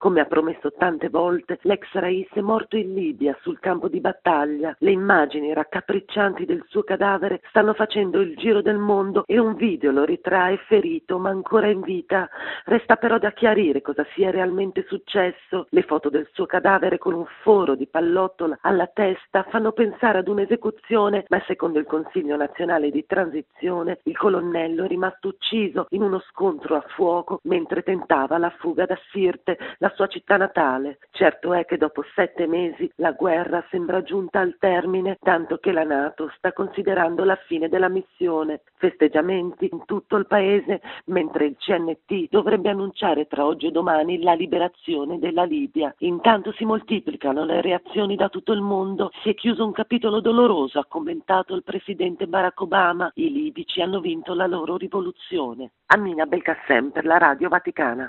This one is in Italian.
Come ha promesso tante volte, l'ex Rais è morto in Libia, sul campo di battaglia. Le immagini raccapriccianti del suo cadavere stanno facendo il giro del mondo e un video lo ritrae ferito ma ancora in vita. Resta però da chiarire cosa sia realmente successo. Le foto del suo cadavere con un foro di pallottola alla testa fanno pensare ad un'esecuzione, ma secondo il Consiglio Nazionale di Transizione il colonnello è rimasto ucciso in uno scontro a fuoco mentre tentava la fuga da Sirte, la sua città natale. Certo è che dopo 7 mesi la guerra sembra giunta al termine, tanto che la NATO sta considerando la fine della missione. Festeggiamenti in tutto il paese, mentre il CNT dovrebbe annunciare tra oggi e domani la liberazione della Libia. Intanto si moltiplicano le reazioni da tutto il mondo. Si è chiuso un capitolo doloroso, ha commentato il presidente Barack Obama. I libici hanno vinto la loro rivoluzione. Amina Belkacem per la Radio Vaticana.